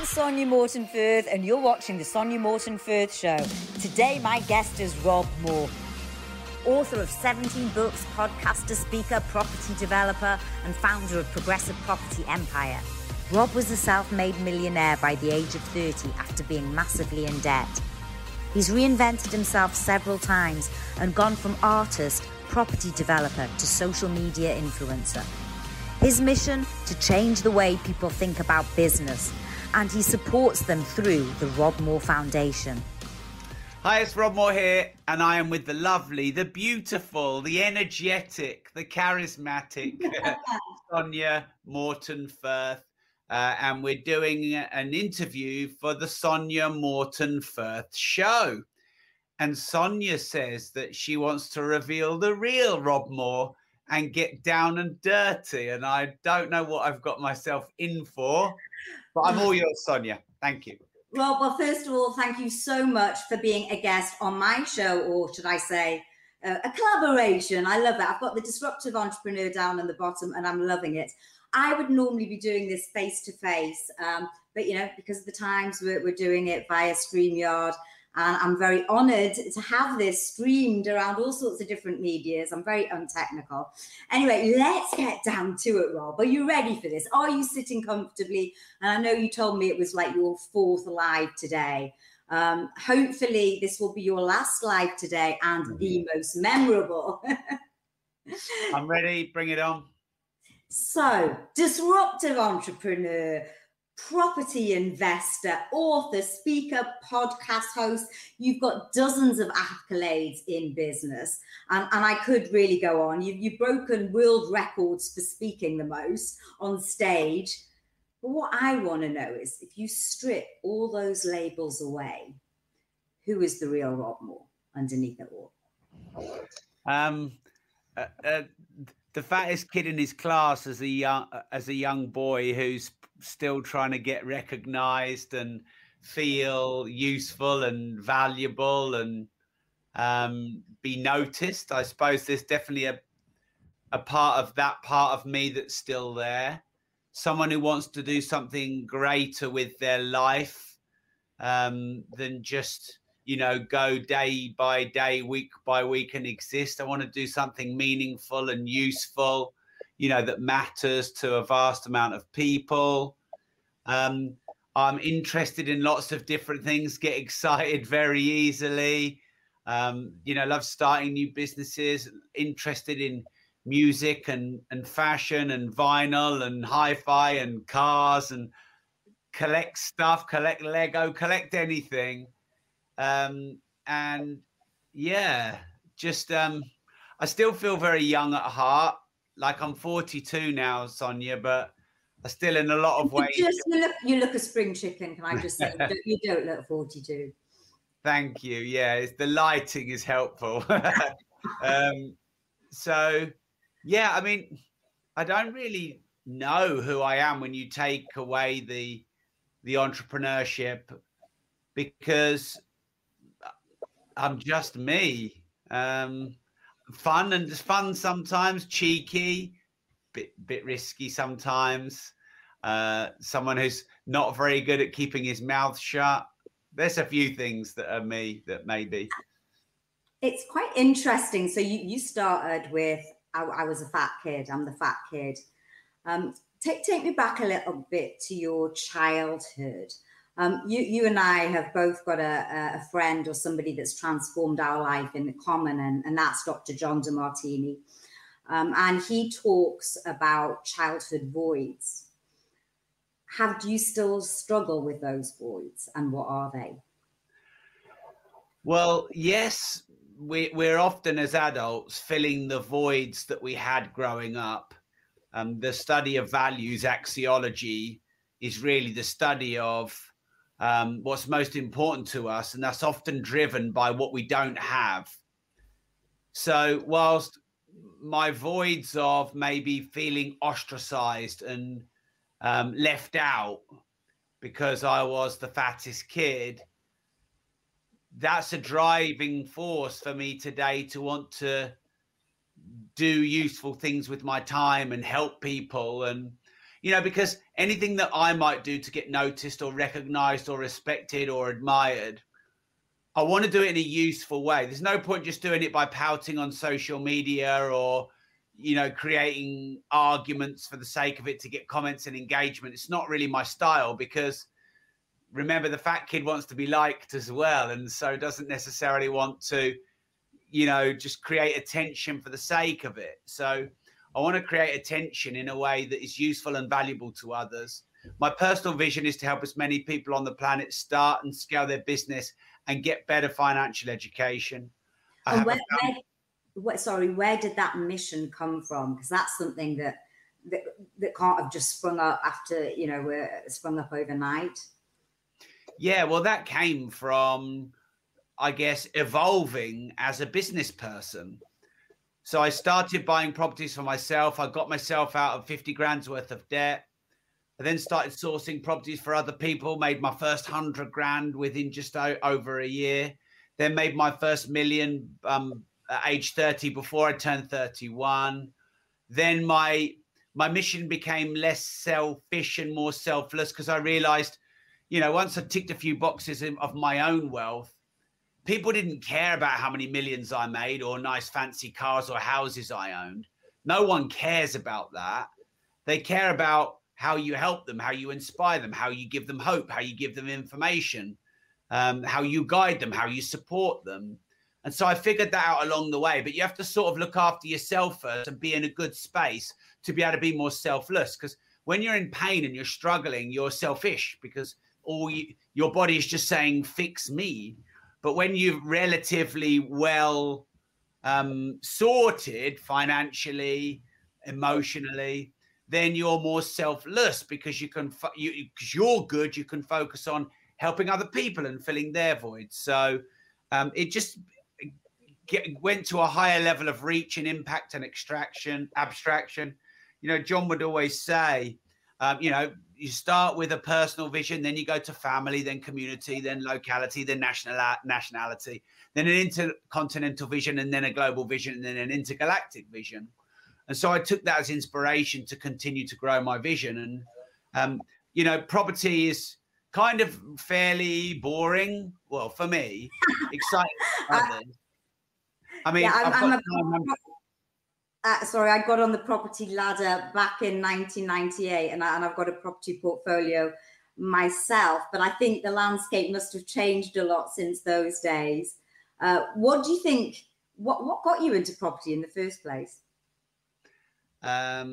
I'm Sonia Morton Firth, and you're watching The Sonia Morton Firth Show. Today, my guest is Rob Moore, author of 17 books, podcaster, speaker, property developer, and founder of Progressive Property Empire. Rob was a self-made millionaire by the age of 30 after being massively in debt. He's reinvented himself several times and gone from artist, property developer to social media influencer. His mission, to change the way people think about business, and he supports them through the Rob Moore Foundation. Hi, it's Rob Moore here, and I am with the lovely, the beautiful, the energetic, the charismatic Sonia Morton Firth, and we're doing an interview for the Sonia Morton Firth Show. And Sonia says that she wants to reveal the real Rob Moore and get down and dirty, and I don't know what I've got myself in for, but I'm all yours, Sonia. Thank you. Well, first of all, thank you so much for being a guest on my show, or should I say, a collaboration. I love that. I've got the disruptive entrepreneur down on the bottom, and I'm loving it. I would normally be doing this face-to-face, but, you know, because of the times we're doing it via StreamYard, and I'm very honoured to have this streamed around all sorts of different medias. I'm very untechnical. Anyway, let's get down to it, Rob. Are you ready for this? Are you sitting comfortably? And I know you told me it was like your fourth live today. Hopefully this will be your last live today and the most memorable. I'm ready. Bring it on. So, disruptive entrepreneur, property investor, author, speaker, podcast host. You've got dozens of accolades in business. And I could really go on. You've broken world records for speaking the most on stage. But what I want to know is, if you strip all those labels away, who is the real Rob Moore underneath it all? The fattest kid in his class as a young boy who's still trying to get recognized and feel useful and valuable and be noticed. I suppose there's definitely a part of that part of me that's still there. Someone who wants to do something greater with their life than just, you know, go day by day, week by week and exist. I want to do something meaningful and useful, you know, that matters to a vast amount of people. I'm interested in lots of different things, get excited very easily. You know, love starting new businesses, interested in music and fashion and vinyl and hi-fi and cars and collect stuff, collect Lego, collect anything. And yeah, just I still feel very young at heart. Like I'm 42 now, Sonia, but I still in a lot of ways. You look a spring chicken, can I just say? You don't look 42. Thank you. Yeah, the lighting is helpful. So, yeah, I mean, I don't really know who I am when you take away the entrepreneurship, because I'm just me. Fun sometimes, cheeky, bit risky sometimes. Someone who's not very good at keeping his mouth shut. There's a few things that are me that maybe. It's quite interesting. So you started with, I was a fat kid. I'm the fat kid. Take me back a little bit to your childhood. You and I have both got a friend or somebody that's transformed our life in common, and that's Dr. John DeMartini. And he talks about childhood voids. Do you still struggle with those voids, and what are they? Well, yes, we're often as adults filling the voids that we had growing up. The study of values, axiology, is really the study of what's most important to us, and that's often driven by what we don't have. So whilst my voids of maybe feeling ostracized and left out because I was the fattest kid, that's a driving force for me today to want to do useful things with my time and help people. And, you know, because anything that I might do to get noticed or recognized or respected or admired, I want to do it in a useful way. There's no point just doing it by pouting on social media or, you know, creating arguments for the sake of it to get comments and engagement. It's not really my style, because remember, the fat kid wants to be liked as well. And so doesn't necessarily want to, you know, just create attention for the sake of it. So I want to create attention in a way that is useful and valuable to others. My personal vision is to help as many people on the planet start and scale their business and get better financial education. And where did that mission come from? Because that's something that can't have just sprung up after, you know, sprung up overnight. Yeah, well, that came from, I guess, evolving as a business person. So I started buying properties for myself. I got myself out of 50 grand's worth of debt. I then started sourcing properties for other people, made my first 100 grand within just over a year, then made my first million at age 30 before I turned 31. Then my mission became less selfish and more selfless, because I realized, you know, once I ticked a few boxes of my own wealth, people didn't care about how many millions I made or nice fancy cars or houses I owned. No one cares about that. They care about how you help them, how you inspire them, how you give them hope, how you give them information, how you guide them, how you support them. And so I figured that out along the way. But you have to sort of look after yourself first and be in a good space to be able to be more selfless. Because when you're in pain and you're struggling, you're selfish, because your body is just saying, fix me. But when you're relatively well sorted financially, emotionally, then you're more selfless, because because you're good, you can focus on helping other people and filling their voids. So it just went to a higher level of reach and impact and abstraction. You know, John would always say, you know, you start with a personal vision, then you go to family, then community, then locality, then nationality, then an intercontinental vision, and then a global vision, and then an intergalactic vision. And so I took that as inspiration to continue to grow my vision. And, you know, property is kind of fairly boring. Well, for me, exciting for others. I mean, yeah, sorry, I got on the property ladder back in 1998, and I've got a property portfolio myself, but I think the landscape must have changed a lot since those days. What do you think, what got you into property in the first place? I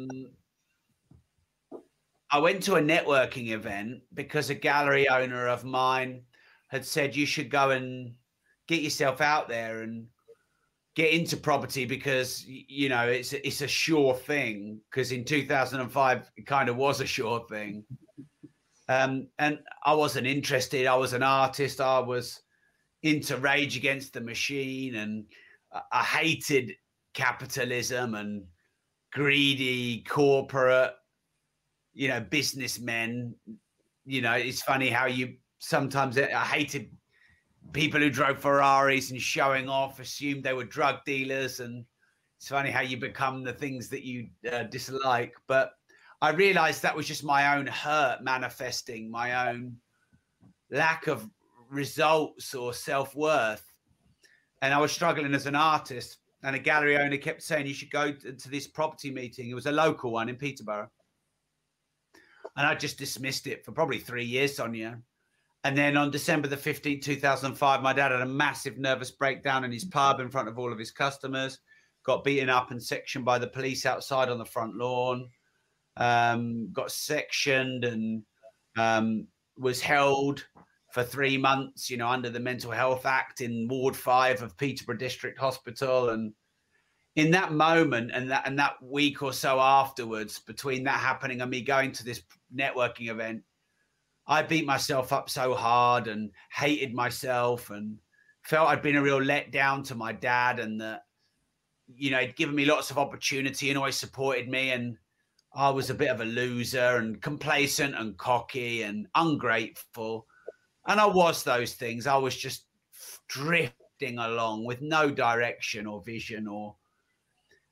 went to a networking event because a gallery owner of mine had said, you should go and get yourself out there and get into property, because, you know, it's a sure thing. Because in 2005, it kind of was a sure thing. And I wasn't interested. I was an artist. I was into Rage Against the Machine, and I hated capitalism and greedy corporate, you know, businessmen. You know, it's funny how sometimes I hated people who drove Ferraris and showing off, assumed they were drug dealers. And it's funny how you become the things that you dislike. But I realized that was just my own hurt manifesting, my own lack of results or self-worth. And I was struggling as an artist, and a gallery owner kept saying, you should go to this property meeting. It was a local one in Peterborough. And I just dismissed it for probably 3 years, Sonia. And then on December the 15th, 2005, my dad had a massive nervous breakdown in his pub in front of all of his customers, got beaten up and sectioned by the police outside on the front lawn, got sectioned and was held for 3 months, you know, under the Mental Health Act in Ward 5 of Peterborough District Hospital. And in that moment and that week or so afterwards, between that happening and me going to this networking event, I beat myself up so hard and hated myself and felt I'd been a real letdown to my dad, and that, you know, he'd given me lots of opportunity and always supported me. And I was a bit of a loser and complacent and cocky and ungrateful. And I was those things. I was just drifting along with no direction or vision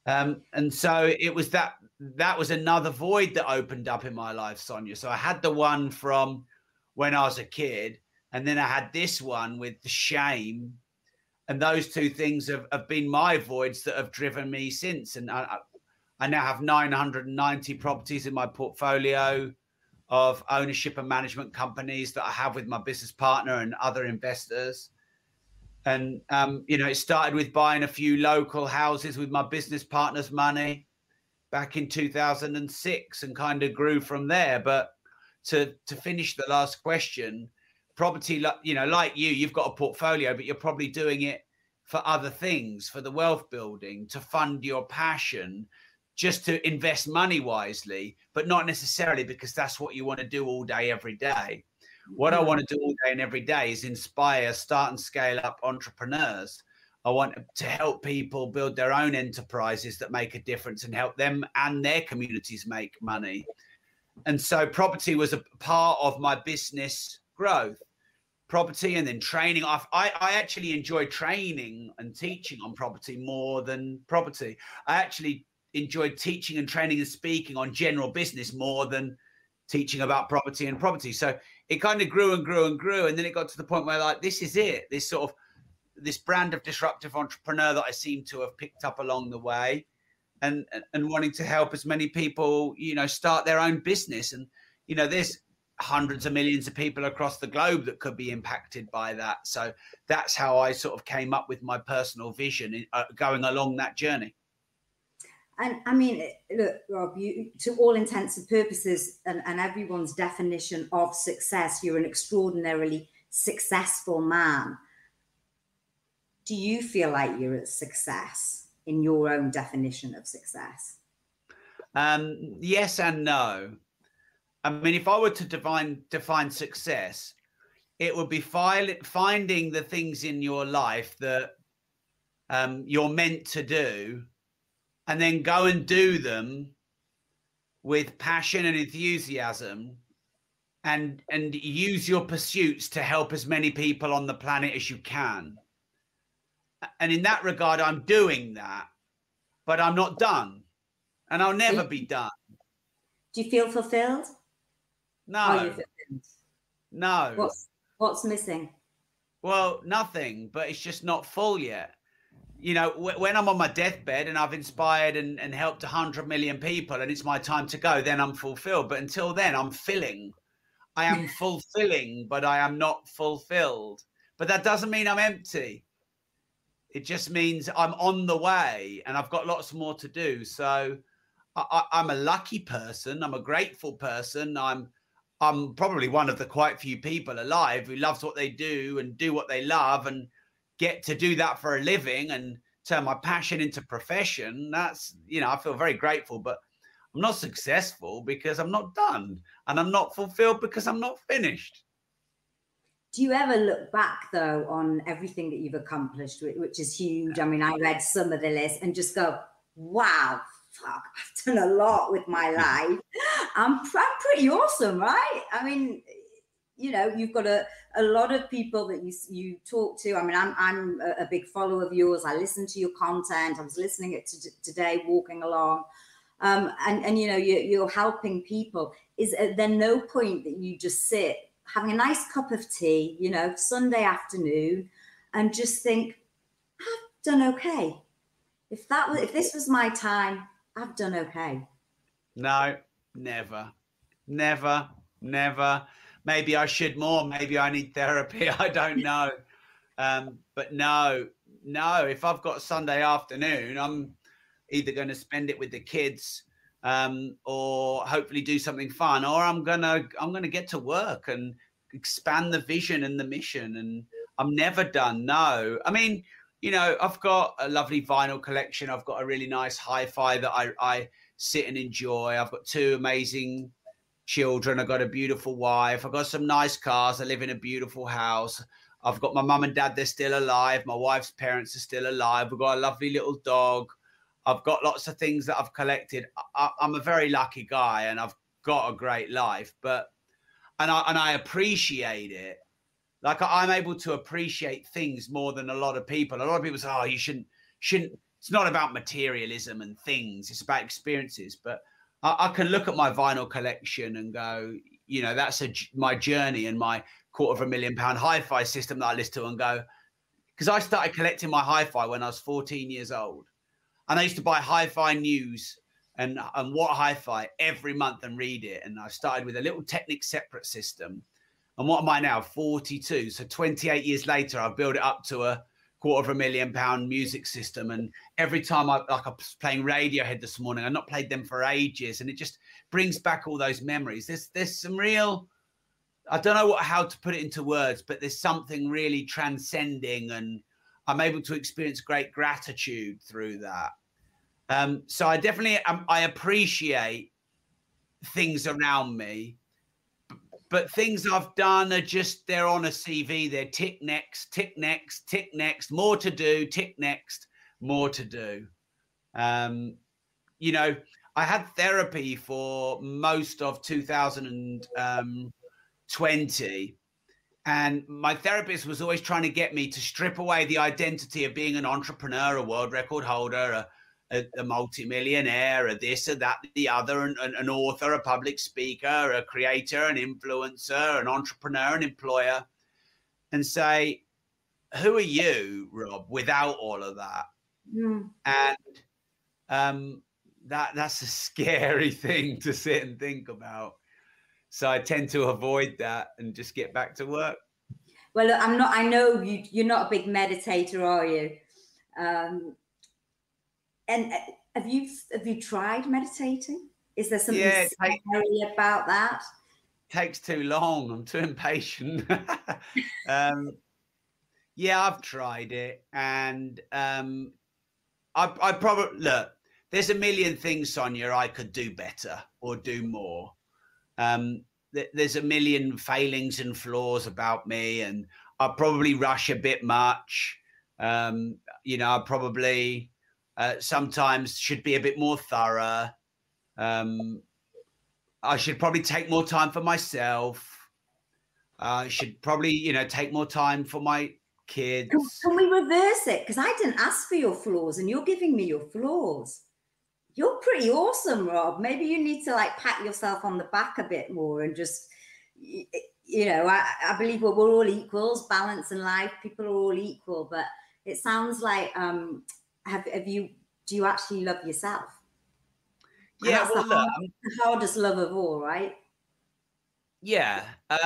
And so it was that was another void that opened up in my life, Sonia. So I had the one from when I was a kid, and then I had this one with the shame. And those two things have been my voids that have driven me since. And I now have 990 properties in my portfolio of ownership and management companies that I have with my business partner and other investors. And, it started with buying a few local houses with my business partner's money back in 2006 and kind of grew from there. But to finish the last question, property, like you've got a portfolio, but you're probably doing it for other things, for the wealth building, to fund your passion, just to invest money wisely, but not necessarily because that's what you want to do all day, every day. What I want to do all day and every day is inspire, start and scale up entrepreneurs. I want to help people build their own enterprises that make a difference and help them and their communities make money. And so property was a part of my business growth. Property and then training. I actually enjoy training and teaching on property more than property. I actually enjoyed teaching and training and speaking on general business more than teaching about property and property. So it kind of grew and grew and grew. And then it got to the point where like, this is it, this brand of disruptive entrepreneur that I seem to have picked up along the way, and wanting to help as many people, start their own business. And, there's hundreds of millions of people across the globe that could be impacted by that. So that's how I sort of came up with my personal vision going along that journey. And I mean, look, Rob, you, to all intents and purposes and everyone's definition of success, you're an extraordinarily successful man. Do you feel like you're a success in your own definition of success? Yes and no. I mean, if I were to define success, it would be finding the things in your life that you're meant to do, and then go and do them with passion and enthusiasm, and use your pursuits to help as many people on the planet as you can. And in that regard, I'm doing that, but I'm not done, and I'll never be done. Do you feel fulfilled? No. No. What's missing? Well, nothing, but it's just not full yet. When I'm on my deathbed and I've inspired and helped 100 million people and it's my time to go, then I'm fulfilled. But until then, I'm filling. I am fulfilling, but I am not fulfilled. But that doesn't mean I'm empty. It just means I'm on the way and I've got lots more to do. So I'm a lucky person. I'm a grateful person. I'm probably one of the quite few people alive who loves what they do and do what they love and get to do that for a living and turn my passion into profession. That's, I feel very grateful, but I'm not successful because I'm not done, and I'm not fulfilled because I'm not finished. Do you ever look back though on everything that you've accomplished, which is huge? I mean, I read some of the list and just go, wow, fuck, I've done a lot with my life. I'm pretty awesome, right? I mean, you've got a lot of people that you talk to. I mean, I'm a big follower of yours. I listen to your content. I was listening it today, walking along. And you're helping people. Is there no point that you just sit having a nice cup of tea, Sunday afternoon, and just think, I've done okay. If this was my time, I've done okay. No, never. Maybe I should more. Maybe I need therapy. I don't know. But no. If I've got a Sunday afternoon, I'm either going to spend it with the kids, or hopefully do something fun, or I'm gonna get to work and expand the vision and the mission. And I'm never done. No, I mean, I've got a lovely vinyl collection. I've got a really nice hi-fi that I sit and enjoy. I've got 2 amazing children. I've got a beautiful wife. I've got some nice cars. I live in a beautiful house. I've got my mum and dad. They're still alive. My wife's parents are still alive. We've got a lovely little dog. I've got lots of things that I've collected. I'm a very lucky guy and I've got a great life, and I appreciate it. Like I'm able to appreciate things more than a lot of people. A lot of people say, oh, you shouldn't it's not about materialism and things. It's about experiences. But I can look at my vinyl collection and go, you know, that's my journey and my £250,000 hi-fi system that I listen to and go, because I started collecting my hi-fi when I was 14 years old. And I used to buy hi-fi news and What Hi-Fi every month and read it. And I started with a little Technic separate system. And what am I now? 42. So 28 years later, I've built it up to a £250,000 music system. And every time I was playing Radiohead this morning, I've not played them for ages. And it just brings back all those memories. There's some real, I don't know how to put it into words, but there's something really transcending, and I'm able to experience great gratitude through that. So I definitely, I appreciate things around me, but things I've done are just, they're on a CV. They're tick next, tick next, tick next, more to do, tick next, more to do. You know, I had therapy for most of 2020. And my therapist was always trying to get me to strip away the identity of being an entrepreneur, a world record holder, a multimillionaire, a this, or that, the other, an author, a public speaker, a creator, an influencer, an entrepreneur, an employer, and say, who are you, Rob, without all of that? Mm. And that's a scary thing to sit and think about. So I tend to avoid that and just get back to work. Well, look, I'm not. I know you're not a big meditator, are you? And have you tried meditating? Is there something scary about that? Takes too long. I'm too impatient. Yeah, I've tried it, and I probably look. There's a million things, Sonia, I could do better or do more. There's a million failings and flaws about me, and I probably rush a bit much. You know, I probably sometimes should be a bit more thorough. I should probably take more time for myself. I should probably, you know, take more time for my kids. Can we reverse it? Because I didn't ask for your flaws, and you're giving me your flaws. You're pretty awesome, Rob. Maybe you need to like pat yourself on the back a bit more and just, you know, I believe we're all equals, balance in life. People are all equal, but it sounds like, do you actually love yourself? Yeah, well, the hardest love of all, right? Yeah.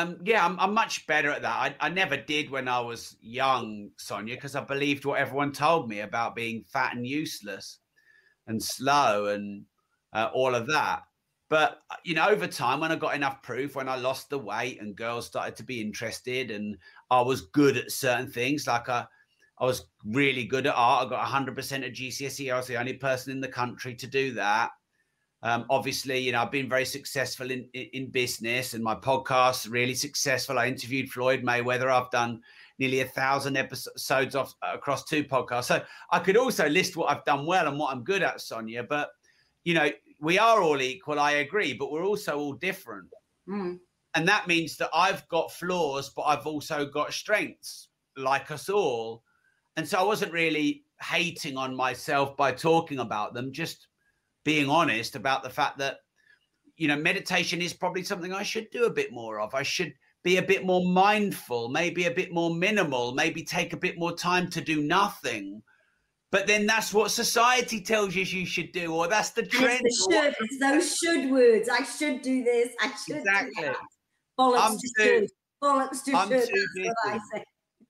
I'm much better at that. I never did when I was young, Sonia, because I believed what everyone told me about being fat and useless and slow and all of that. But, you know, over time, when I got enough proof, when I lost the weight and girls started to be interested and I was good at certain things, like I was really good at art. I got 100% at GCSE. I was the only person in the country to do that. Obviously, you know, I've been very successful in business, and my podcast's really successful. I interviewed Floyd Mayweather. I've done nearly 1,000 episodes across 2 podcasts. So I could also list what I've done well and what I'm good at, Sonia. But, you know, we are all equal, I agree, but we're also all different. Mm. And that means that I've got flaws, but I've also got strengths, like us all. And so I wasn't really hating on myself by talking about them, just being honest about the fact that, you know, meditation is probably something I should do a bit more of. I should be a bit more mindful, maybe a bit more minimal, maybe take a bit more time to do nothing. But then that's what society tells you should do, or that's the trend. It's those should words. I should do this. I should exactly. do that. Bollocks to should. Bollocks to should. That's what I say.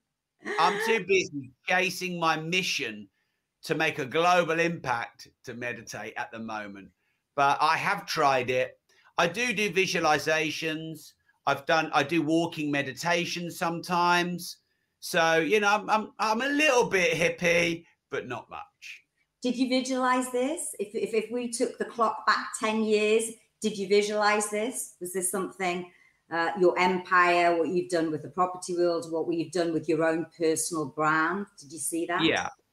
I'm too busy chasing my mission to make a global impact to meditate at the moment. But I have tried it. I do visualizations. I do walking meditation sometimes. So, you know, I'm a little bit hippie, but not much. Did you visualize this? If we took the clock back 10 years, did you visualize this? Was this something, your empire, what you've done with the property world, what you've done with your own personal brand? Did you see that?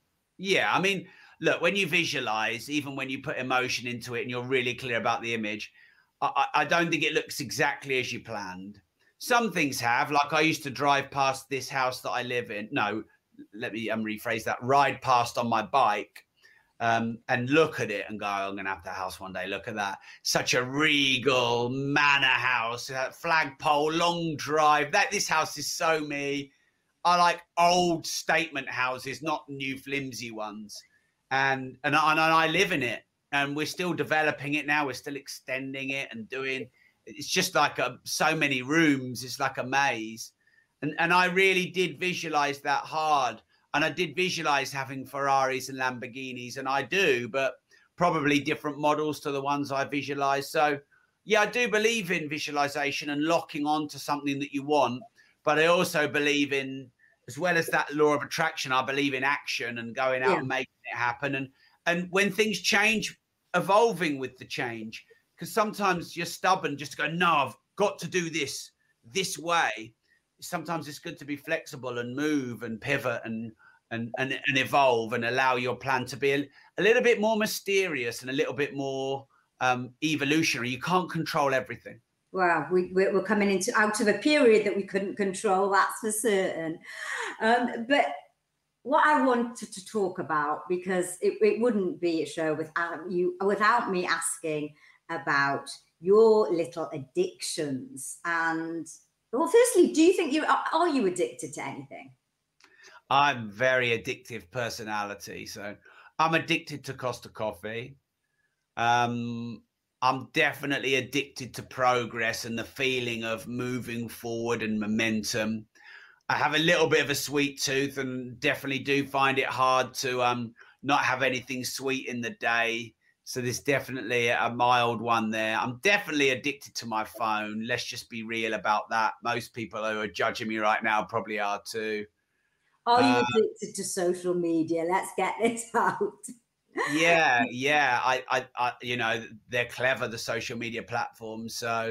Yeah. I mean, look, when you visualize, even when you put emotion into it and you're really clear about the image, I don't think it looks exactly as you planned. Some things have, like I used to drive past this house that I live in. No, let me rephrase that. Ride past on my bike and look at it and go, I'm going to have the house one day. Look at that. Such a regal manor house, flagpole, long drive. This house is so me. I like old statement houses, not new flimsy ones. And I live in it, and we're still developing it now. We're still extending it and doing, it's just like so many rooms. It's like a maze. And I really did visualize that hard. And I did visualize having Ferraris and Lamborghinis, and I do, but probably different models to the ones I visualize. So yeah, I do believe in visualization and locking on to something that you want. But I also believe in, as well as that law of attraction, I believe in action and going out and making it happen. And when things change, evolving with the change, because sometimes you're stubborn just to go, no, I've got to do this way. Sometimes it's good to be flexible and move and pivot and evolve and allow your plan to be a little bit more mysterious and a little bit more evolutionary. You can't control everything. Wow, we're coming out of a period that we couldn't control, that's for certain. But what I wanted to talk about, because it wouldn't be a show without me asking about your little addictions. And well, firstly, do you think are you addicted to anything? I'm very addictive personality, so I'm addicted to Costa Coffee. I'm definitely addicted to progress and the feeling of moving forward and momentum. I have a little bit of a sweet tooth and definitely do find it hard to not have anything sweet in the day. So there's definitely a mild one there. I'm definitely addicted to my phone. Let's just be real about that. Most people who are judging me right now probably are too. Are you addicted to social media? Let's get this out. Yeah. I you know, they're clever, the social media platforms. So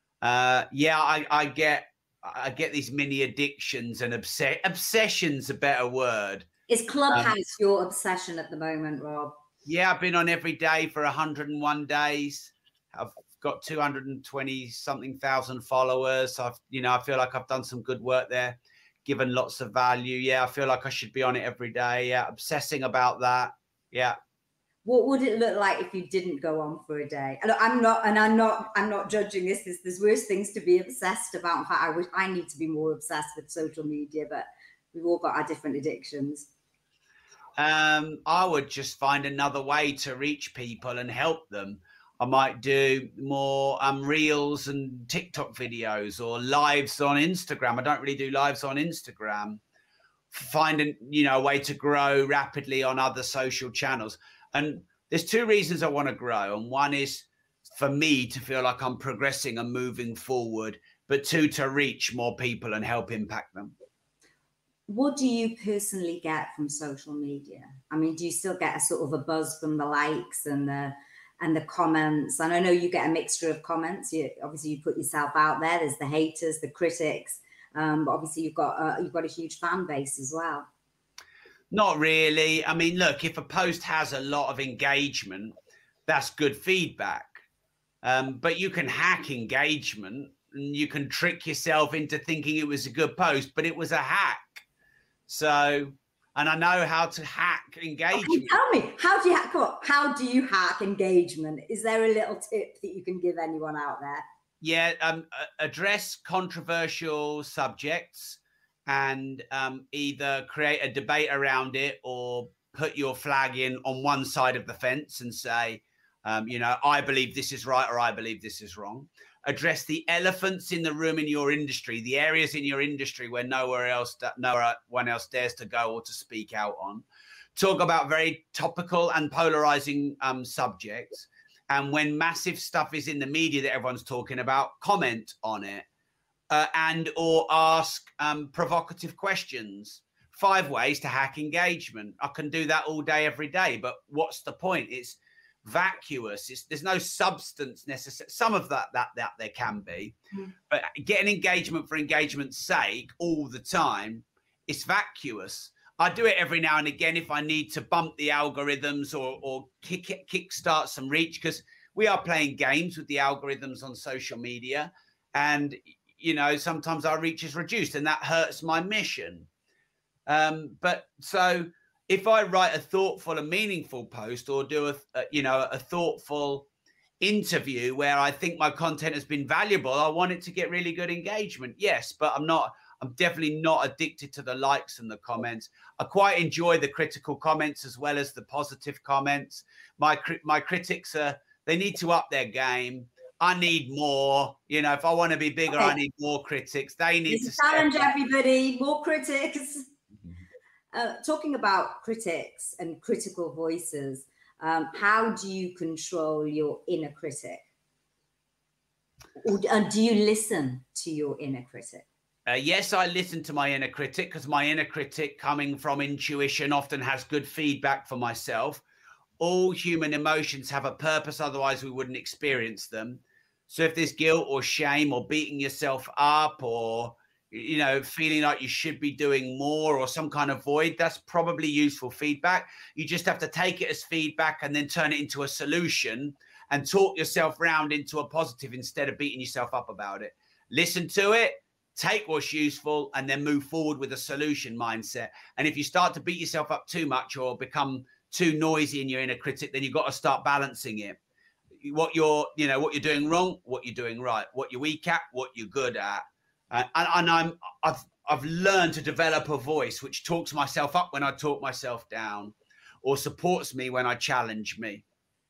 I get these mini addictions and obsession's a better word. Is Clubhouse your obsession at the moment, Rob? Yeah, I've been on every day for 101 days. I've got 220 something thousand followers. I feel like I've done some good work there, given lots of value. Yeah, I feel like I should be on it every day. Yeah, obsessing about that. Yeah. What would it look like if you didn't go on for a day? I'm not judging this. There's worse things to be obsessed about. In fact, I need to be more obsessed with social media, but we've all got our different addictions. I would just find another way to reach people and help them. I might do more reels and TikTok videos or lives on Instagram. I don't really do lives on Instagram. Find a way to grow rapidly on other social channels. And there's two reasons I want to grow. And one is for me to feel like I'm progressing and moving forward, but two, to reach more people and help impact them. What do you personally get from social media? I mean, do you still get a sort of a buzz from the likes and the comments? And I know you get a mixture of comments. Obviously, you put yourself out there. There's the haters, the critics, but obviously you've got a huge fan base as well. Not really. I mean, look, if a post has a lot of engagement, that's good feedback. But you can hack engagement and you can trick yourself into thinking it was a good post, but it was a hack. So, and I know how to hack engagement. Okay, tell me, how do you hack engagement? Is there a little tip that you can give anyone out there? Yeah, address controversial subjects and either create a debate around it or put your flag in on one side of the fence and say, I believe this is right or I believe this is wrong. Address the elephants in the room in your industry, the areas in your industry where no one else dares to go or to speak out on. Talk about very topical and polarizing subjects. And when massive stuff is in the media that everyone's talking about, comment on it and or ask provocative questions. 5 ways to hack engagement. I can do that all day, every day. But what's the point? It's vacuous. There's no substance necessary. Some of that there can be, but getting engagement for engagement's sake all the time, it's vacuous. I do it every now and again if I need to bump the algorithms or kickstart some reach, because we are playing games with the algorithms on social media, and sometimes our reach is reduced, and that hurts my mission. But so if I write a thoughtful and meaningful post, or do a thoughtful interview where I think my content has been valuable, I want it to get really good engagement. Yes, but I'm definitely not addicted to the likes and the comments. I quite enjoy the critical comments as well as the positive comments. My critics they need to up their game. I need more. You know, if I want to be bigger, I need more critics. They need to challenge everybody. More critics. Talking about critics and critical voices, how do you control your inner critic? And do you listen to your inner critic? Yes, I listen to my inner critic, because my inner critic, coming from intuition, often has good feedback for myself. All human emotions have a purpose, otherwise we wouldn't experience them. So if there's guilt or shame or beating yourself up, or feeling like you should be doing more, or some kind of void, that's probably useful feedback. You just have to take it as feedback and then turn it into a solution and talk yourself round into a positive instead of beating yourself up about it. Listen to it, take what's useful, and then move forward with a solution mindset. And if you start to beat yourself up too much or become too noisy in your inner critic, then you've got to start balancing it. What you're doing wrong, what you're doing right, what you're weak at, what you're good at. And I've learned to develop a voice which talks myself up when I talk myself down, or supports me when I challenge me.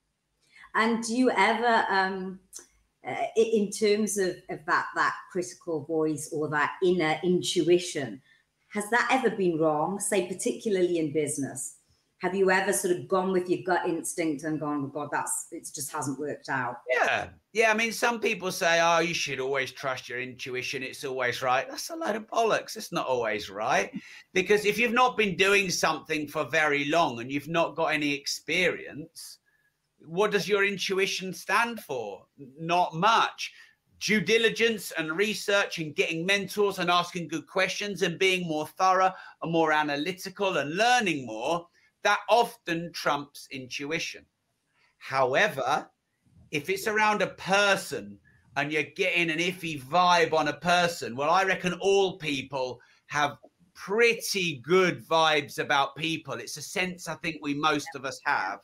And do you ever, in terms of that critical voice or that inner intuition, has that ever been wrong? Say, particularly in business, have you ever sort of gone with your gut instinct and gone, oh God, it just hasn't worked out? Yeah. I mean, some people say, oh, you should always trust your intuition. It's always right. That's a load of bollocks. It's not always right. Because if you've not been doing something for very long and you've not got any experience, what does your intuition stand for? Not much. Due diligence and research and getting mentors and asking good questions and being more thorough and more analytical and learning more, that often trumps intuition. However, if it's around a person and you're getting an iffy vibe on a person, well, I reckon all people have pretty good vibes about people. It's a sense I think most of us have.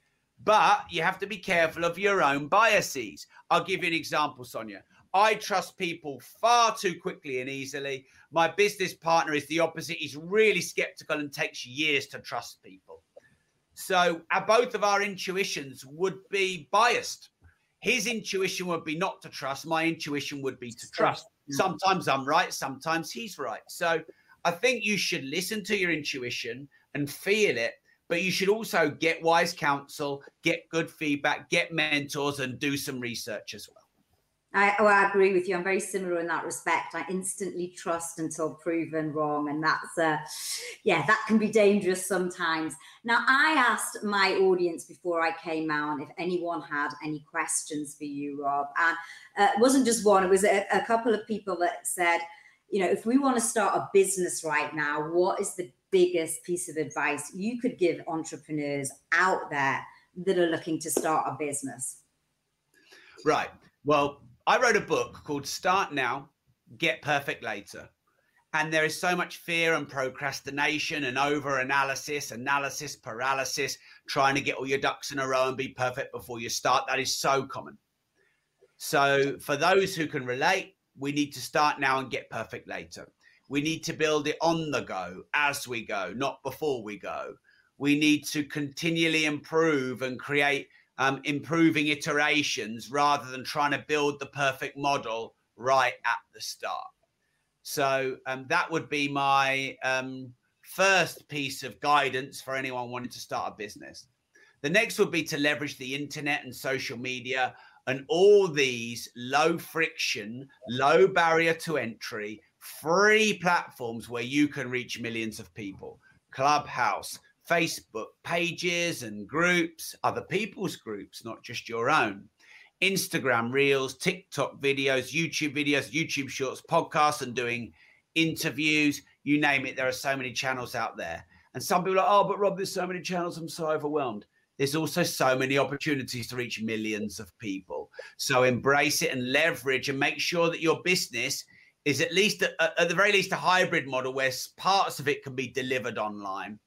But you have to be careful of your own biases. I'll give you an example, Sonia. I trust people far too quickly and easily. My business partner is the opposite. He's really skeptical and takes years to trust people. So both of our intuitions would be biased. His intuition would be not to trust. My intuition would be to trust. Sometimes I'm right. Sometimes he's right. So I think you should listen to your intuition and feel it. But you should also get wise counsel, get good feedback, get mentors, and do some research as well. I agree with you. I'm very similar in that respect. I instantly trust until proven wrong. And that's, that can be dangerous sometimes. Now, I asked my audience before I came on if anyone had any questions for you, Rob. And it wasn't just one. It was a couple of people that said, if we want to start a business right now, what is the biggest piece of advice you could give entrepreneurs out there that are looking to start a business? Right. Well, I wrote a book called Start Now, Get Perfect Later. And there is so much fear and procrastination and over-analysis, analysis paralysis, trying to get all your ducks in a row and be perfect before you start. That is so common. So for those who can relate, we need to start now and get perfect later. We need to build it on the go, as we go, not before we go. We need to continually improve and create improving iterations rather than trying to build the perfect model right at the start. So that would be my first piece of guidance for anyone wanting to start a business. The next would be to leverage the internet and social media and all these low friction, low barrier to entry, free platforms where you can reach millions of people. Clubhouse, Facebook pages and groups, other people's groups, not just your own. Instagram Reels, TikTok videos, YouTube Shorts, podcasts, and doing interviews, you name it. There are so many channels out there. And some people are like, oh, but Rob, there's so many channels, I'm so overwhelmed. There's also so many opportunities to reach millions of people. So embrace it and leverage and make sure that your business is at least, at the very least, a hybrid model where parts of it can be delivered online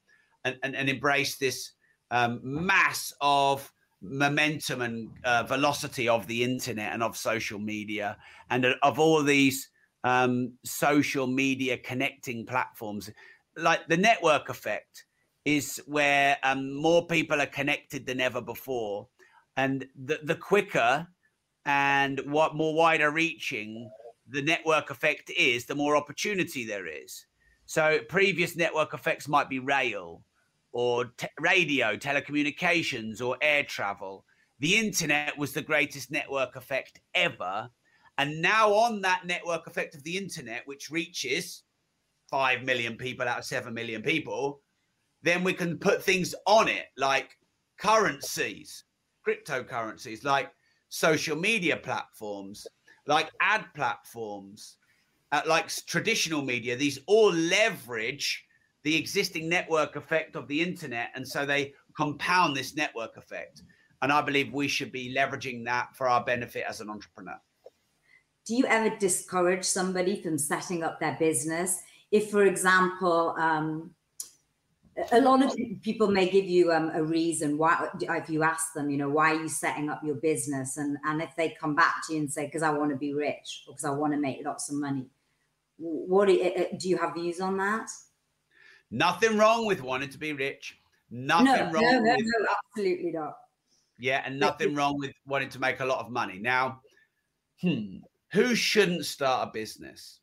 and embrace this mass of momentum and velocity of the internet and of social media and of all these social media connecting platforms. Like the network effect is where more people are connected than ever before. And the quicker and what more wider reaching the network effect is, the more opportunity there is. So previous network effects might be rail or radio, telecommunications, or air travel. The internet was the greatest network effect ever. And now on that network effect of the internet, which reaches 5 million people out of 7 million people, then we can put things on it like currencies, cryptocurrencies, like social media platforms, like ad platforms, like traditional media. These all leverage the existing network effect of the internet, and so they compound this network effect. And I believe we should be leveraging that for our benefit as an entrepreneur. Do you ever discourage somebody from setting up their business? If, for example, a lot of people may give you a reason why, if you ask them, you know, why are you setting up your business? And if they come back to you and say, because I want to be rich or because I want to make lots of money, what do you have views on that? Nothing wrong with wanting to be rich. Nothing wrong. No, absolutely not. Yeah, and nothing wrong with wanting to make a lot of money. Now, who shouldn't start a business?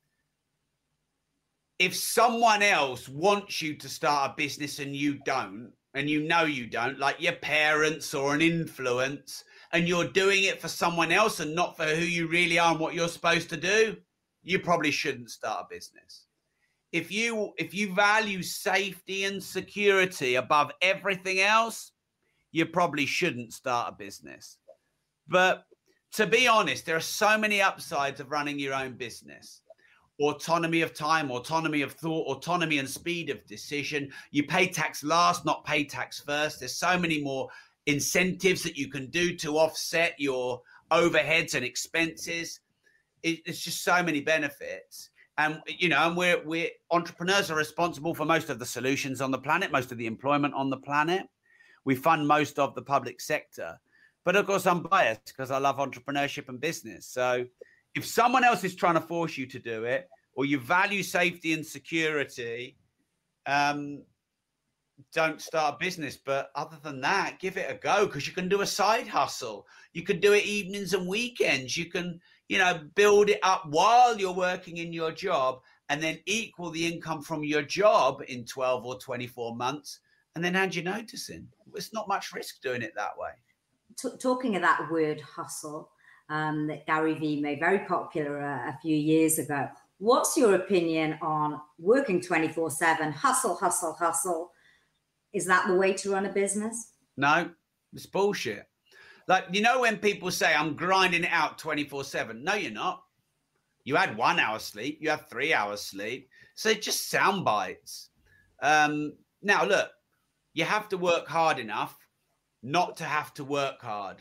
If someone else wants you to start a business and you don't, and you know you don't, like your parents or an influence, and you're doing it for someone else and not for who you really are and what you're supposed to do, you probably shouldn't start a business. If you value safety and security above everything else, you probably shouldn't start a business. But to be honest, there are so many upsides of running your own business. Autonomy of time, autonomy of thought, autonomy and speed of decision. You pay tax last, not pay tax first. There's so many more incentives that you can do to offset your overheads and expenses. It's just so many benefits. And, you know, and we're entrepreneurs are responsible for most of the solutions on the planet, most of the employment on the planet. We fund most of the public sector. But of course, I'm biased because I love entrepreneurship and business. So if someone else is trying to force you to do it, or you value safety and security, don't start a business. But other than that, give it a go, because you can do a side hustle. You can do it evenings and weekends. You can, you know, build it up while you're working in your job and then equal the income from your job in 12 or 24 months and then hand your notice in. It's not much risk doing it that way. Talking of that word hustle, that Gary Vee made very popular a few years ago. What's your opinion on working 24/7, hustle, hustle, hustle? Is that the way to run a business? No, it's bullshit. Like, you know, when people say I'm grinding it out 24/7, no, you're not. You had 1 hour sleep, you have 3 hours sleep. So it's just sound bites. Now, look, you have to work hard enough not to have to work hard.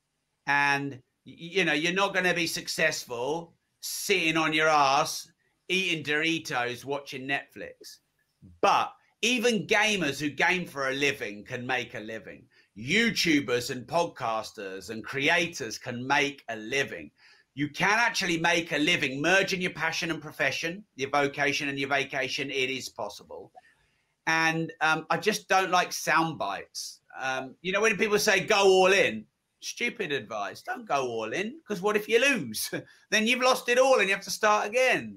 And you know, you're not going to be successful sitting on your ass, eating Doritos, watching Netflix. But even gamers who game for a living can make a living. YouTubers and podcasters and creators can make a living. You can actually make a living, merging your passion and profession, your vocation and your vacation. It is possible. And I just don't like sound bites. You know, when people say go all in, stupid advice. Don't go all in, because what if you lose? Then you've lost it all and you have to start again.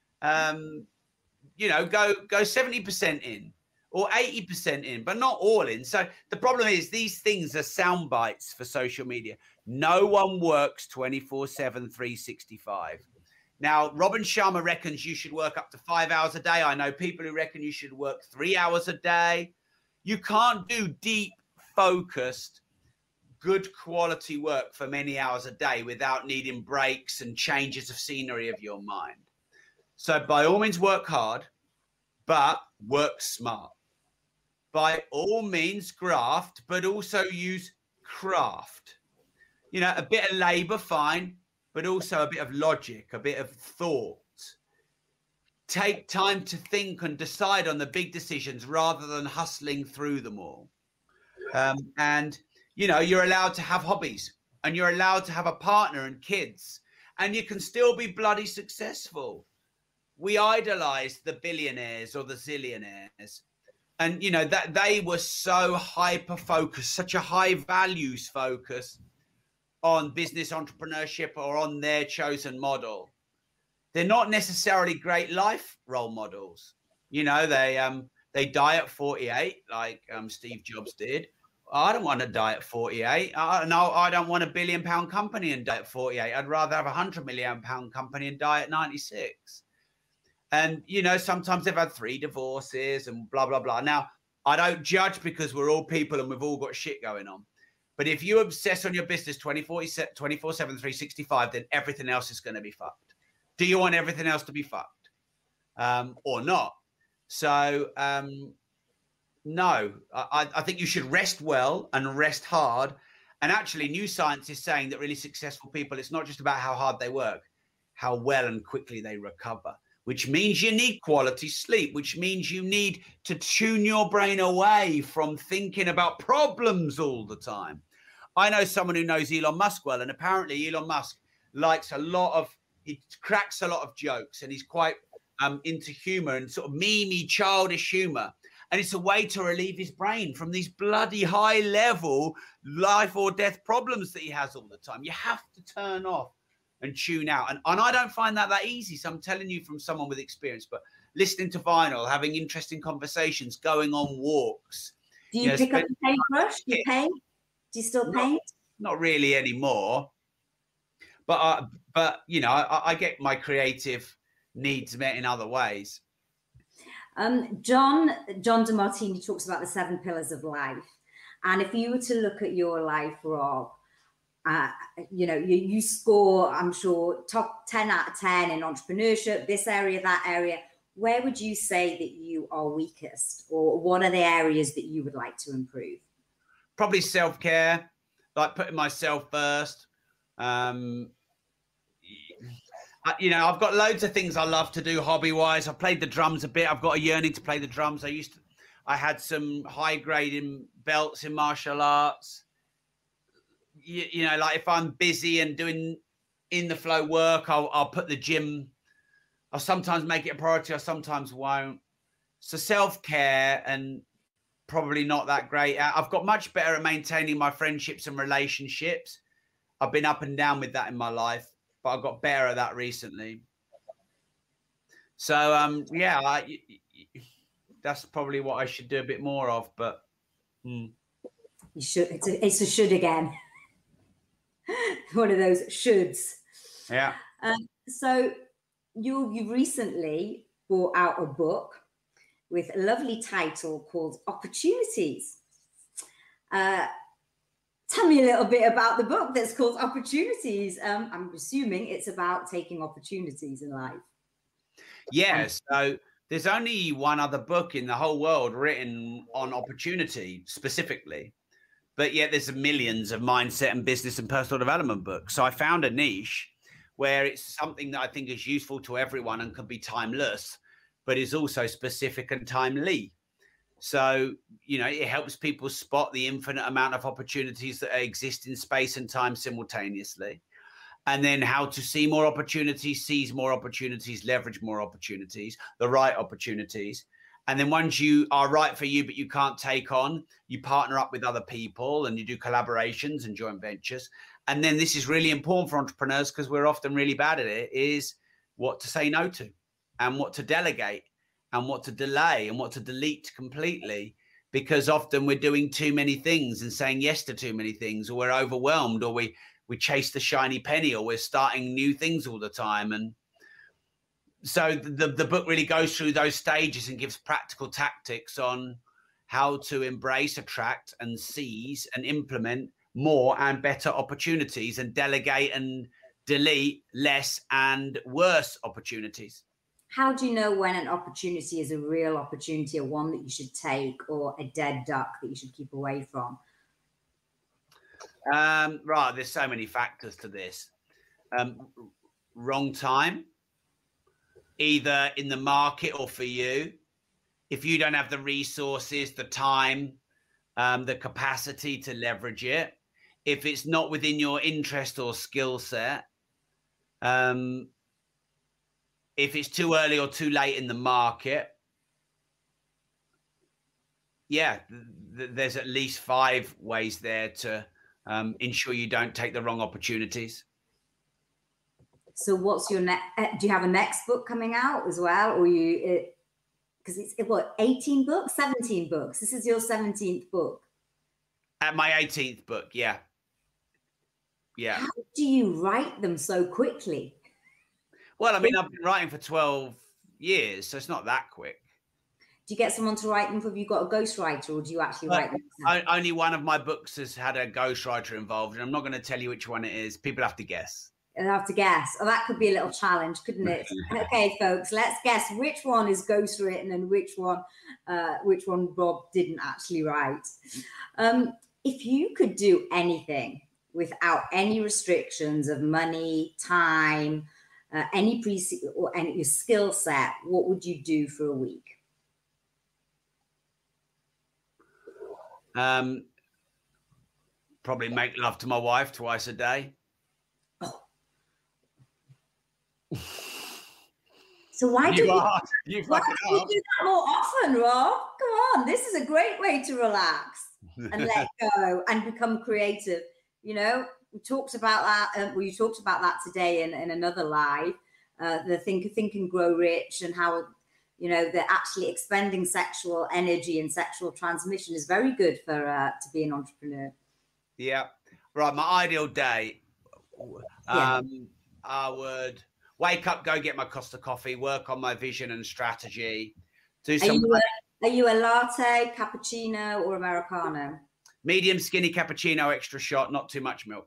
You know, go 70% in or 80% in, but not all in. So the problem is these things are sound bites for social media. No one works 24/7, 365. Now, Robin Sharma reckons you should work up to 5 hours a day. I know people who reckon you should work 3 hours a day. You can't do deep, focused, good quality work for many hours a day without needing breaks and changes of scenery of your mind. So by all means, work hard, but work smart. By all means, graft, but also use craft. You know, a bit of labor, fine, but also a bit of logic, a bit of thought. take time to think and decide on the big decisions rather than hustling through them all. And, you know, you're allowed to have hobbies and you're allowed to have a partner and kids, and you can still be bloody successful. We idolize the billionaires or the zillionaires. And, you know, that they were so hyper focused, such a high values focus on business entrepreneurship or on their chosen model. They're not necessarily great life role models. You know, they die at 48, like Steve Jobs did. I don't want to die at 48. No, I don't want a £1 billion company and die at 48. I'd rather have a £100 million company and die at 96. And, you know, sometimes they've had 3 divorces and blah, blah, blah. Now, I don't judge because we're all people and we've all got shit going on. But if you obsess on your business 24/7, 365, then everything else is going to be fucked. Do you want everything else to be fucked or not? So, no, I think you should rest well and rest hard. And actually, new science is saying that really successful people, it's not just about how hard they work, how well and quickly they recover, which means you need quality sleep, which means you need to tune your brain away from thinking about problems all the time. I know someone who knows Elon Musk well, and apparently Elon Musk likes he cracks a lot of jokes, and he's quite into humor and sort of memey, childish humor. And it's a way to relieve his brain from these bloody high level life or death problems that he has all the time. You have to turn off and tune out. And I don't find that easy. So I'm telling you from someone with experience, but listening to vinyl, having interesting conversations, going on walks. Do you pick up a paintbrush? Do you paint? Do you still paint? Not really anymore. But you know, I get my creative needs met in other ways. John DeMartini talks about the 7 pillars of life. And if you were to look at your life, Rob, you know, you score, I'm sure, top 10 out of 10 in entrepreneurship, this area, that area. Where would you say that you are weakest, or what are the areas that you would like to improve? Probably self-care, like putting myself first. You know, I've got loads of things I love to do hobby-wise. I played the drums a bit. I've got a yearning to play the drums. I had some high-grading belts in martial arts. You know, like if I'm busy and doing in the flow work, I'll put the gym. I'll sometimes make it a priority. I sometimes won't. So self-care and probably not that great. I've got much better at maintaining my friendships and relationships. I've been up and down with that in my life, but I've got better at that recently. So, yeah, that's probably what I should do a bit more of, but. You should. It's a should again. One of those shoulds. Yeah. So you recently brought out a book with a lovely title called Opportunities. Tell me a little bit about the book that's called Opportunities. I'm assuming it's about taking opportunities in life. Yes. So there's only one other book in the whole world written on opportunity specifically, but yet there's millions of mindset and business and personal development books. So I found a niche where it's something that I think is useful to everyone and can be timeless, but is also specific and timely. So, you know, it helps people spot the infinite amount of opportunities that exist in space and time simultaneously. And then how to see more opportunities, seize more opportunities, leverage more opportunities, the right opportunities. And then once you are right for you, but you can't take on, you partner up with other people and you do collaborations and joint ventures. And then this is really important for entrepreneurs because we're often really bad at it, is what to say no to and what to delegate and what to delay and what to delete completely, because often we're doing too many things and saying yes to too many things, or we're overwhelmed, or we chase the shiny penny, or we're starting new things all the time. And so the book really goes through those stages and gives practical tactics on how to embrace, attract and seize and implement more and better opportunities and delegate and delete less and worse opportunities. How do you know when an opportunity is a real opportunity, or one that you should take, or a dead duck that you should keep away from? Right, there's so many factors to this. Wrong time, either in the market or for you. If you don't have the resources, the time, the capacity to leverage it, if it's not within your interest or skill set, if it's too early or too late in the market, there's at least 5 ways there to ensure you don't take the wrong opportunities. So what's your next, do you have a next book coming out as well? Or because it's what, 18 books, 17 books? This is your 17th book. At my 18th book, yeah. How do you write them so quickly? Well, I mean, I've been writing for 12 years, so it's not that quick. Do you get someone to write them? Have you got a ghostwriter, or do you actually write them? Only one of my books has had a ghostwriter involved, and I'm not going to tell you which one it is. People have to guess. They'll have to guess. Oh, that could be a little challenge, couldn't it? Okay, folks, let's guess which one is ghostwritten and which one Rob didn't actually write. If you could do anything without any restrictions of money, time, any or any your skill set, what would you do for a week? Probably make love to my wife twice a day. Oh. So why do you do that more often, Rob? Come on, this is a great way to relax and let go and become creative. You know, we talked about that. You talked about that today in another live. The Think and Grow Rich, and how, you know, they're actually expending sexual energy and sexual transmission is very good for to be an entrepreneur. Yeah, right. My ideal day, I would wake up, go get my Costa coffee, work on my vision and strategy. Do some. Are you a latte, cappuccino, or Americano? Medium skinny cappuccino, extra shot, not too much milk.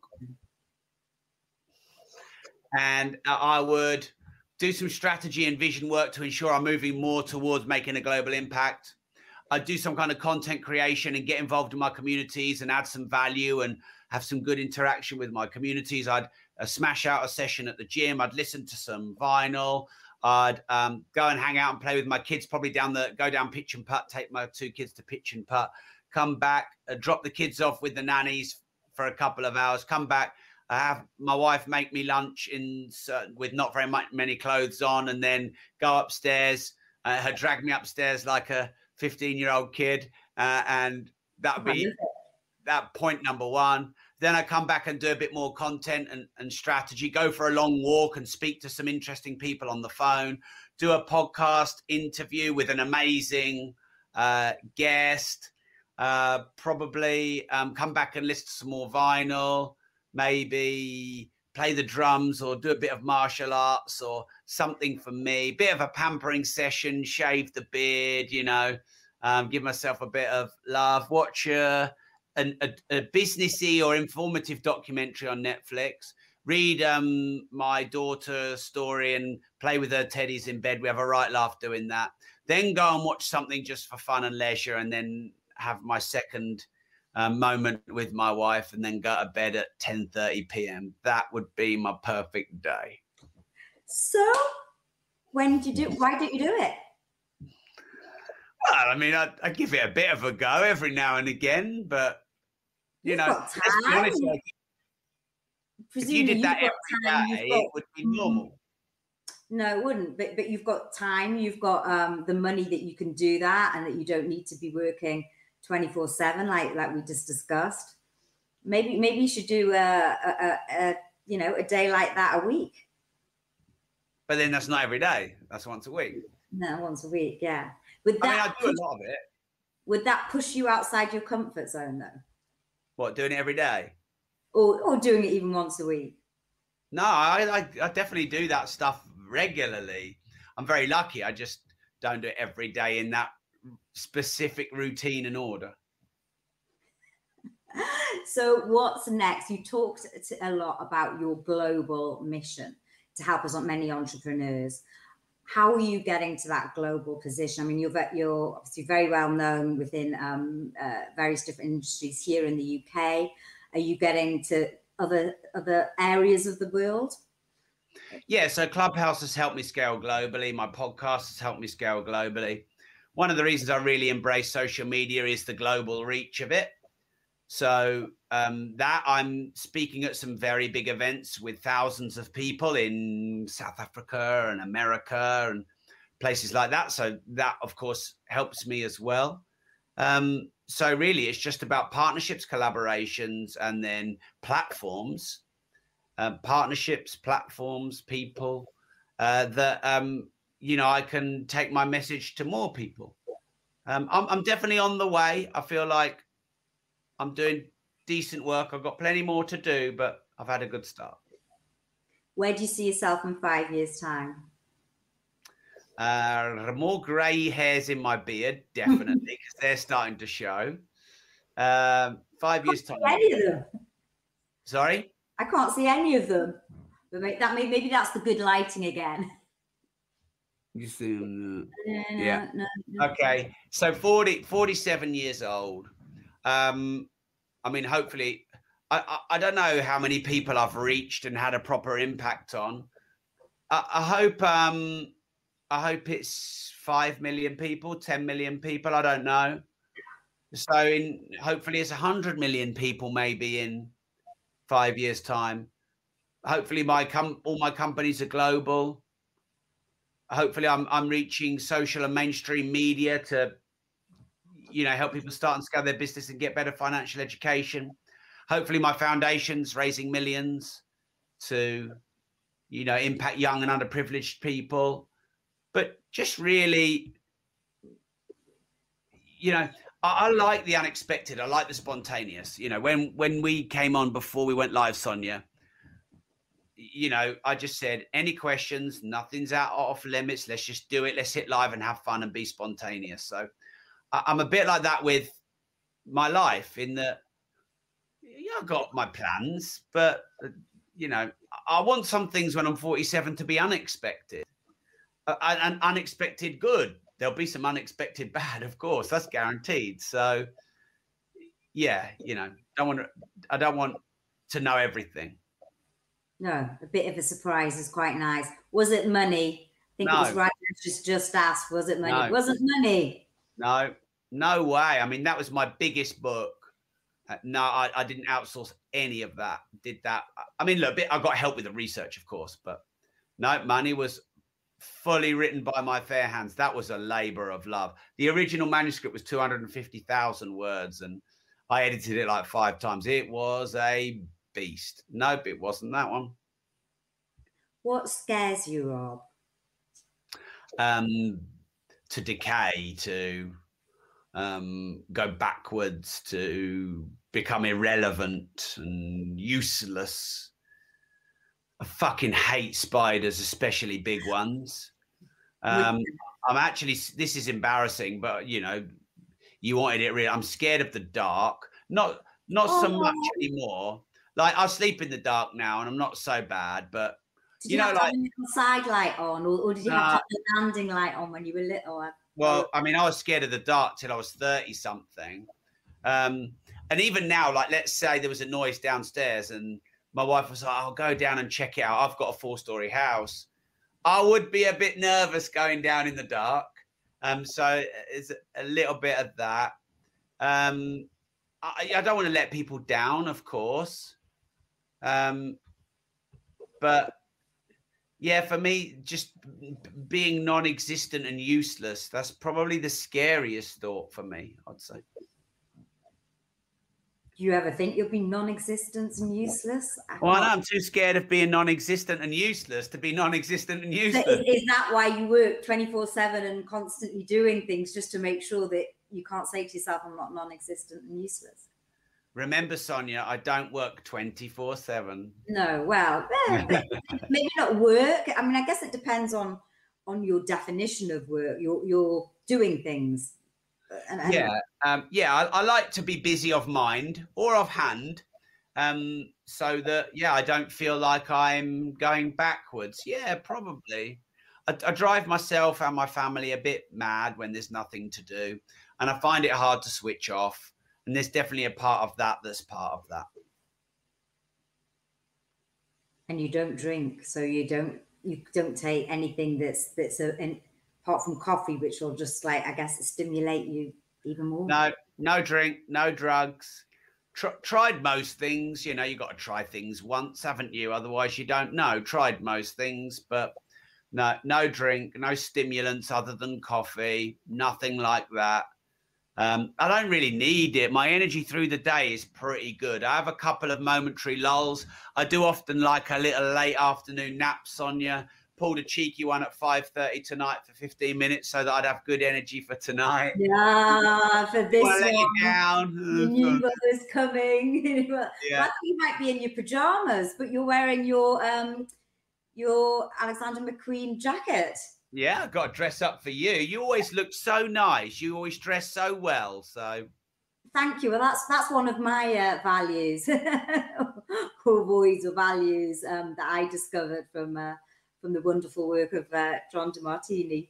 And I would do some strategy and vision work to ensure I'm moving more towards making a global impact. I'd do some kind of content creation and get involved in my communities and add some value and have some good interaction with my communities. I'd smash out a session at the gym. I'd listen to some vinyl. I'd go and hang out and play with my kids, probably go down pitch and putt, take my 2 kids to pitch and putt, come back, drop the kids off with the nannies for a couple of hours, come back, have my wife make me lunch with not very many clothes on, and then go upstairs, her drag me upstairs like a 15-year-old kid. And that would be that point number 1. Then I come back and do a bit more content and strategy, go for a long walk and speak to some interesting people on the phone, do a podcast interview with an amazing guest, probably come back and listen to some more vinyl, maybe play the drums or do a bit of martial arts or something for me, bit of a pampering session, shave the beard, you know, give myself a bit of love, watch a businessy or informative documentary on Netflix, read my daughter's story and play with her teddies in bed. We have a right laugh doing that. Then go and watch something just for fun and leisure, and then have my second moment with my wife, and then go to bed at 10:30 p.m. That would be my perfect day. So why don't you do it? Well, I mean, I give it a bit of a go every now and again, but You've got time. Honest, if you did that every day, it would be normal. No, it wouldn't. But you've got time. You've got the money that you can do that, and that you don't need to be working 24/7 like we just discussed. Maybe you should do a day like that a week. But then that's not every day. That's once a week. No, once a week. Yeah. I do a lot of it. Would that push you outside your comfort zone though? What, doing it every day? Or doing it even once a week? No, I definitely do that stuff regularly. I'm very lucky. I just don't do it every day in that specific routine and order. So what's next? You talked a lot about your global mission to help us on many entrepreneurs. How are you getting to that global position? I mean, you're obviously very well known within various different industries here in the UK. Are you getting to other areas of the world? Yeah, so Clubhouse has helped me scale globally. My podcast has helped me scale globally. One of the reasons I really embrace social media is the global reach of it. So that I'm speaking at some very big events with thousands of people in South Africa and America and places like that. So that, of course, helps me as well. So really, it's just about partnerships, collaborations, and then platforms, partnerships, platforms, people that, I can take my message to more people. I'm definitely on the way. I feel like I'm doing decent work. I've got plenty more to do, but I've had a good start. Where do you see yourself in 5 years' time? More grey hairs in my beard, definitely, because they're starting to show. 5 years' time. Any of them? Sorry? I can't see any of them. But maybe that's the good lighting again. You see them? No. Okay, so 47 years old. I mean, hopefully, I don't know how many people I've reached and had a proper impact on. I hope it's 5 million people, 10 million people. I don't know. So hopefully it's 100 million people maybe in 5 years' time. Hopefully all my companies are global. Hopefully I'm reaching social and mainstream media to, help people start and scale their business and get better financial education. Hopefully my foundation's raising millions to, impact young and underprivileged people. But just really, I like the unexpected. I like the spontaneous. When we came on before we went live, Sonia, I just said, any questions, nothing's off limits. Let's just do it. Let's hit live and have fun and be spontaneous. So I'm a bit like that with my life in that, I've got my plans, but, I want some things when I'm 47 to be unexpected and unexpected good. There'll be some unexpected bad, of course. That's guaranteed. So, yeah, I don't want to know everything. No, a bit of a surprise is quite nice. Was it money? I think it was right. Just asked, was it money? No. Wasn't money? No way. I mean, that was my biggest book. No, I didn't outsource any of that. Did that. I mean, look, I got help with the research, of course, but no, money was fully written by my fair hands. That was a labor of love. The original manuscript was 250,000 words and I edited it like 5 times. It was a beast. Nope, it wasn't that one. What scares you, Rob? To decay, to go backwards, to become irrelevant and useless. I fucking hate spiders, especially big ones. I'm actually, this is embarrassing, but you wanted it really. I'm scared of the dark. Not so much anymore. Like I sleep in the dark now and I'm not so bad, but did you have like a little side light on or did you have the landing light on when you were little? Well, I mean, I was scared of the dark till I was 30 something. And even now, like, let's say there was a noise downstairs and my wife was like, I'll go down and check it out. I've got a 4-story house. I would be a bit nervous going down in the dark. So it's a little bit of that. I don't want to let people down, of course. But yeah, for me, just being non-existent and useless, that's probably the scariest thought for me, I'd say. Do you ever think you'll be non-existent and useless? Well, I'm too scared of being non-existent and useless to be non-existent and useless. Is that why you work 24/7 and constantly doing things just to make sure that you can't say to yourself, I'm not non-existent and useless? Remember, Sonia, I don't work 24/7. No, well, maybe not work. I mean, I guess it depends on your definition of work. You're doing things. I like to be busy of mind or of hand, so that I don't feel like I'm going backwards. Yeah, probably. I drive myself and my family a bit mad when there's nothing to do, and I find it hard to switch off. And there's definitely a part of that that's part of that. And you don't drink, so you don't take anything that's apart from coffee, which will just, like, I guess, stimulate you even more. No drink, no drugs. Tried most things. You know, you got to try things once, haven't you? Otherwise, you don't know. Tried most things, but no drink, no stimulants other than coffee, nothing like that. I don't really need it. My energy through the day is pretty good. I have a couple of momentary lulls. I do often like a little late afternoon nap, Sonia. Pulled a cheeky one at 5:30 tonight for 15 minutes so that I'd have good energy for tonight. Yeah, for this one. Let you down. You knew what was coming. Yeah. Well, you might be in your pajamas, but you're wearing your Alexander McQueen jacket. Yeah, I've got to dress up for you. You always look so nice. You always dress so well. So thank you. Well, that's one of my values, or voids or values that I discovered from the wonderful work of John DeMartini.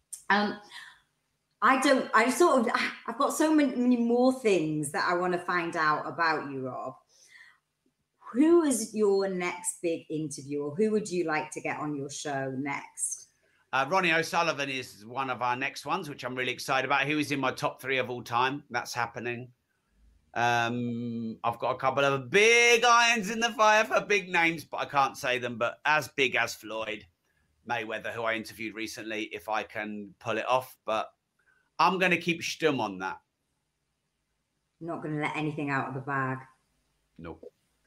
I've got so many more things that I want to find out about you, Rob. Who is your next big interview, or who would you like to get on your show next? Ronnie O'Sullivan is one of our next ones, which I'm really excited about. He was in my top 3 of all time. That's happening. I've got a couple of big irons in the fire for big names, but I can't say them. But as big as Floyd Mayweather, who I interviewed recently, if I can pull it off. But I'm going to keep stum on that. Not going to let anything out of the bag. Nope.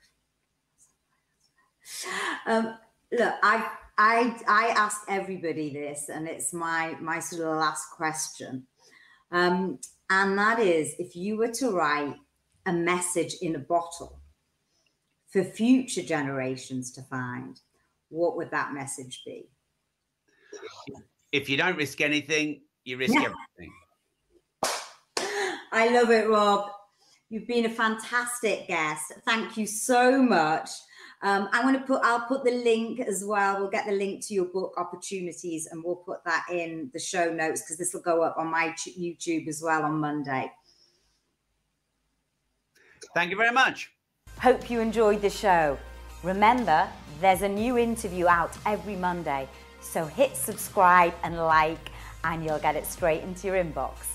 Look, I ask everybody this, and it's my sort of last question. And that is, if you were to write a message in a bottle for future generations to find, what would that message be? If you don't risk anything, you risk everything. I love it, Rob. You've been a fantastic guest. Thank you so much. I'll put the link as well. We'll get the link to your book, Opportunities, and we'll put that in the show notes because this will go up on my YouTube as well on Monday. Thank you very much. Hope you enjoyed the show. Remember, there's a new interview out every Monday, so hit subscribe and like, and you'll get it straight into your inbox.